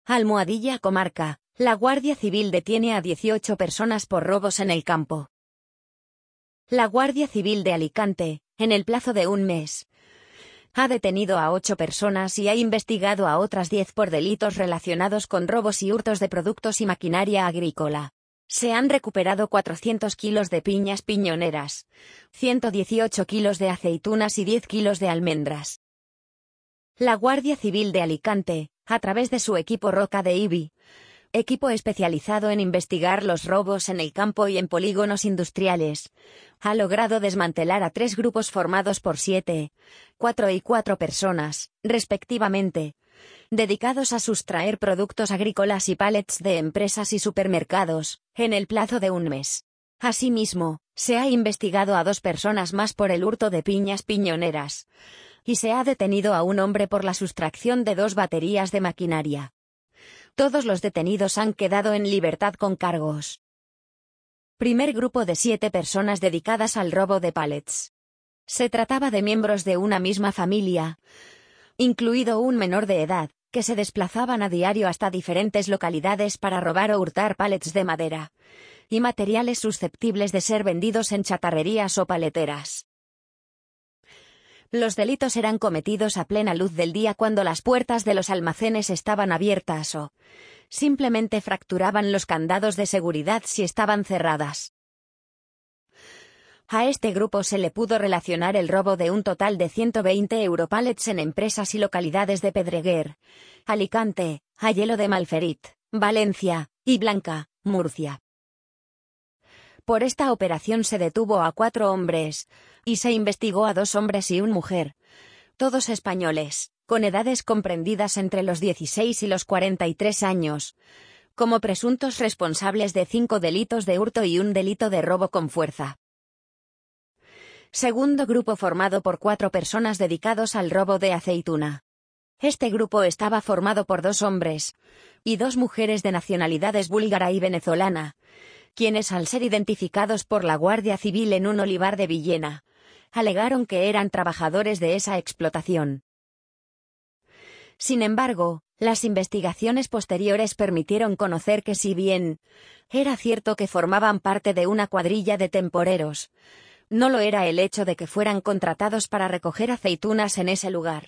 Almohadilla Comarca. La Guardia Civil detiene a 18 personas por robos en el campo. La Guardia Civil de Alicante, en el plazo de un mes, ha detenido a 8 personas y ha investigado a otras 10 por delitos relacionados con robos y hurtos de productos y maquinaria agrícola. Se han recuperado 400 kilos de piñas piñoneras, 118 kilos de aceitunas y 10 kilos de almendras. La Guardia Civil de Alicante, a través de su equipo Roca de IBI, equipo especializado en investigar los robos en el campo y en polígonos industriales, ha logrado desmantelar a 3 grupos formados por 7, 4 y 4 personas, respectivamente, dedicados a sustraer productos agrícolas y pallets de empresas y supermercados, en el plazo de un mes. Asimismo, se ha investigado a 2 personas más por el hurto de piñas piñoneras, y se ha detenido a un hombre por la sustracción de 2 baterías de maquinaria. Todos los detenidos han quedado en libertad con cargos. Primer grupo de 7 personas dedicadas al robo de pallets. Se trataba de miembros de una misma familia, incluido un menor de edad, que se desplazaban a diario hasta diferentes localidades para robar o hurtar pallets de madera y materiales susceptibles de ser vendidos en chatarrerías o paleteras. Los delitos eran cometidos a plena luz del día cuando las puertas de los almacenes estaban abiertas o simplemente fracturaban los candados de seguridad si estaban cerradas. A este grupo se le pudo relacionar el robo de un total de 120 europallets en empresas y localidades de Pedreguer, Alicante, Ayelo de Malferit, Valencia, y Blanca, Murcia. Por esta operación se detuvo a 4 hombres, y se investigó a 2 hombres y una mujer, todos españoles, con edades comprendidas entre los 16 y los 43 años, como presuntos responsables de 5 delitos de hurto y un delito de robo con fuerza. Segundo grupo formado por 4 personas dedicados al robo de aceituna. Este grupo estaba formado por 2 hombres y 2 mujeres de nacionalidades búlgara y venezolana, quienes al ser identificados por la Guardia Civil en un olivar de Villena, alegaron que eran trabajadores de esa explotación. Sin embargo, las investigaciones posteriores permitieron conocer que si bien era cierto que formaban parte de una cuadrilla de temporeros, no lo era el hecho de que fueran contratados para recoger aceitunas en ese lugar.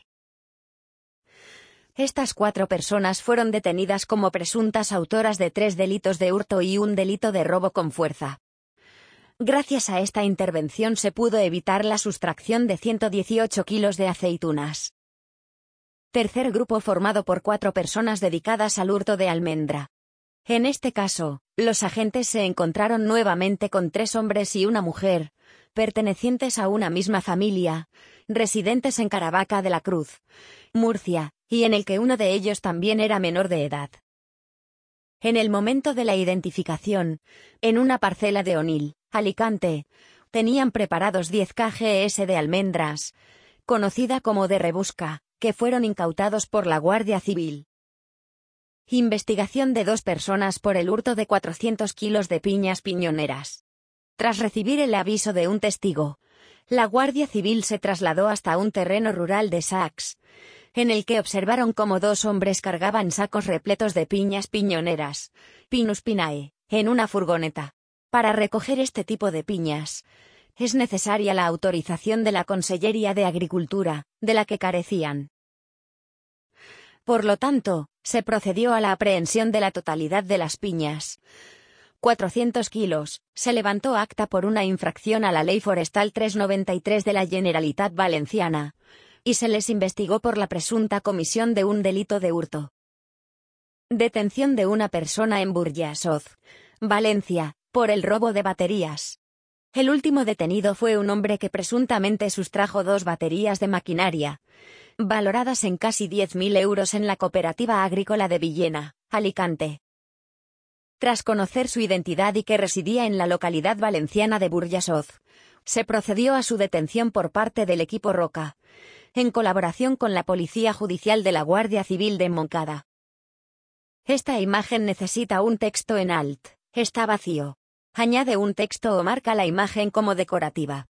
Estas 4 personas fueron detenidas como presuntas autoras de 3 delitos de hurto y un delito de robo con fuerza. Gracias a esta intervención se pudo evitar la sustracción de 118 kilos de aceitunas. Tercer grupo formado por 4 personas dedicadas al hurto de almendra. En este caso, los agentes se encontraron nuevamente con 3 hombres y una mujer, pertenecientes a una misma familia, residentes en Caravaca de la Cruz, Murcia, y en el que uno de ellos también era menor de edad. En el momento de la identificación, en una parcela de Onil, Alicante, tenían preparados 10 kgs de almendras, conocida como de rebusca, que fueron incautados por la Guardia Civil. Investigación de 2 personas por el hurto de 400 kilos de piñas piñoneras. Tras recibir el aviso de un testigo, la Guardia Civil se trasladó hasta un terreno rural de Sacs, en el que observaron cómo 2 hombres cargaban sacos repletos de piñas piñoneras, Pinus pinae, en una furgoneta. Para recoger este tipo de piñas, es necesaria la autorización de la Consellería de Agricultura, de la que carecían. Por lo tanto, se procedió a la aprehensión de la totalidad de las piñas. 400 kilos, se levantó acta por una infracción a la Ley Forestal 393 de la Generalitat Valenciana, y se les investigó por la presunta comisión de un delito de hurto. Detención de una persona en Burjassot, Valencia, por el robo de baterías. El último detenido fue un hombre que presuntamente sustrajo 2 baterías de maquinaria, valoradas en casi 10.000 euros en la Cooperativa Agrícola de Villena, Alicante. Tras conocer su identidad y que residía en la localidad valenciana de Burjassot, se procedió a su detención por parte del equipo Roca, en colaboración con la Policía Judicial de la Guardia Civil de Moncada. Esta imagen necesita un texto en alt, está vacío. Añade un texto o marca la imagen como decorativa.